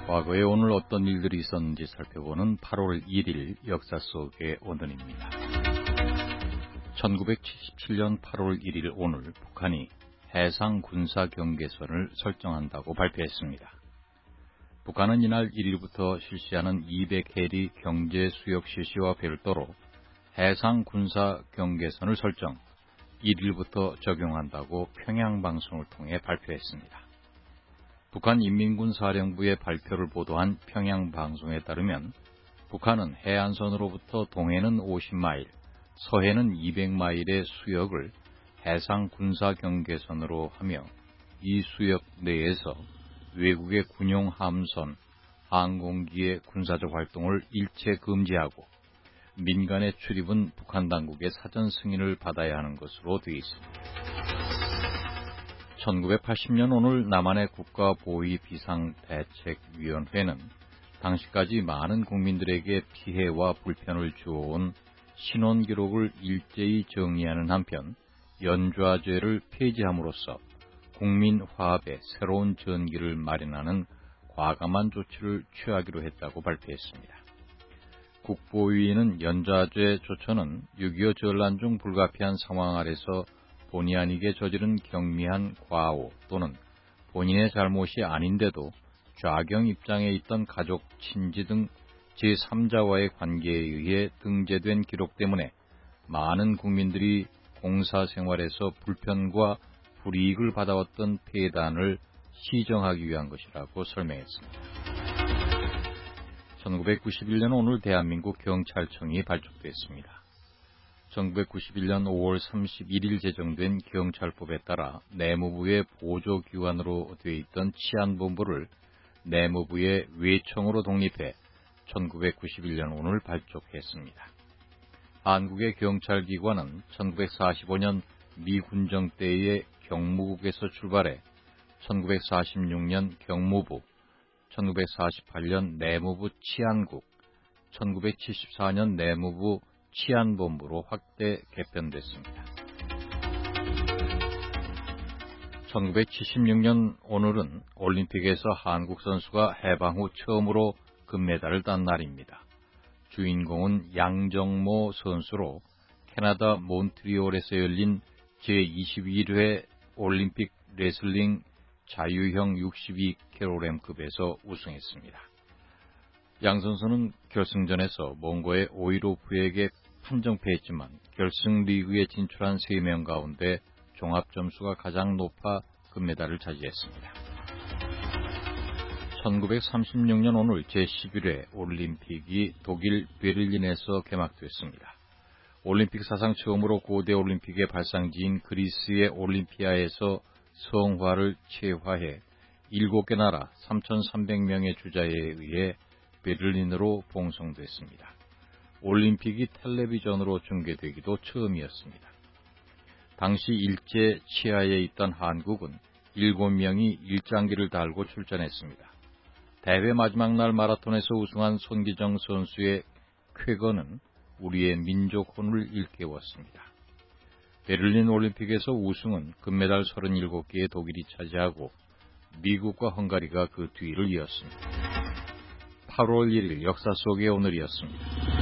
과거에 오늘 어떤 일들이 있었는지 살펴보는 8월 1일 역사 속의 오늘입니다. 1977년 8월 1일 오늘 북한이 해상 군사 경계선을 설정한다고 발표했습니다. 북한은 이날 1일부터 실시하는 200해리 경제 수역 실시와 별도로 해상 군사 경계선을 설정, 1일부터 적용한다고 평양방송을 통해 발표했습니다. 북한 인민군 사령부의 발표를 보도한 평양방송에 따르면 북한은 해안선으로부터 동해는 50마일, 서해는 200마일의 수역을 해상 군사 경계선으로 하며 이 수역 내에서 외국의 군용 함선, 항공기의 군사적 활동을 일체 금지하고 민간의 출입은 북한 당국의 사전 승인을 받아야 하는 것으로 되어 있습니다. 1980년 오늘 남한의 국가보위비상대책위원회는 당시까지 많은 국민들에게 피해와 불편을 주어온 신원기록을 일제히 정리하는 한편 연좌제를 폐지함으로써 국민화합에 새로운 전기를 마련하는 과감한 조치를 취하기로 했다고 발표했습니다. 국보위는 연좌제 조처는 6.25 전란 중 불가피한 상황 아래서 본의 아니게 저지른 경미한 과오 또는 본인의 잘못이 아닌데도 좌경 입장에 있던 가족, 친지 등 제3자와의 관계에 의해 등재된 기록 때문에 많은 국민들이 공사생활에서 불편과 불이익을 받아왔던 폐단을 시정하기 위한 것이라고 설명했습니다. 1991년 오늘 대한민국 경찰청이 발족됐습니다. 1991년 5월 31일 제정된 경찰법에 따라 내무부의 보조기관으로 되어 있던 치안본부를 내무부의 외청으로 독립해 1991년 오늘 발족했습니다. 한국의 경찰기관은 1945년 미군정 때의 경무국에서 출발해 1946년 경무부, 1948년 내무부 치안국, 1974년 내무부 치안본부로 확대 개편됐습니다. 1976년 오늘은 올림픽에서 한국 선수가 해방 후 처음으로 금메달을 딴 날입니다. 주인공은 양정모 선수로 캐나다 몬트리올에서 열린 제21회 올림픽 레슬링 자유형 62kg급에서 우승했습니다. 양 선수는 결승전에서 몽고의 오이로프에게 판정패했지만 결승 리그에 진출한 3명 가운데 종합점수가 가장 높아 금메달을 차지했습니다. 1936년 오늘 제11회 올림픽이 독일 베를린에서 개막됐습니다. 올림픽 사상 처음으로 고대 올림픽의 발상지인 그리스의 올림피아에서 성화를 체화해 7개 나라 3,300명의 주자에 의해 베를린으로 봉송됐습니다. 올림픽이 텔레비전으로 중계되기도 처음이었습니다. 당시 일제 치하에 있던 한국은 7명이 일장기를 달고 출전했습니다. 대회 마지막 날 마라톤에서 우승한 손기정 선수의 쾌거는 우리의 민족혼을 일깨웠습니다. 베를린 올림픽에서 우승은 금메달 37개의 독일이 차지하고 미국과 헝가리가 그 뒤를 이었습니다. 8월 1일 역사 속의 오늘이었습니다.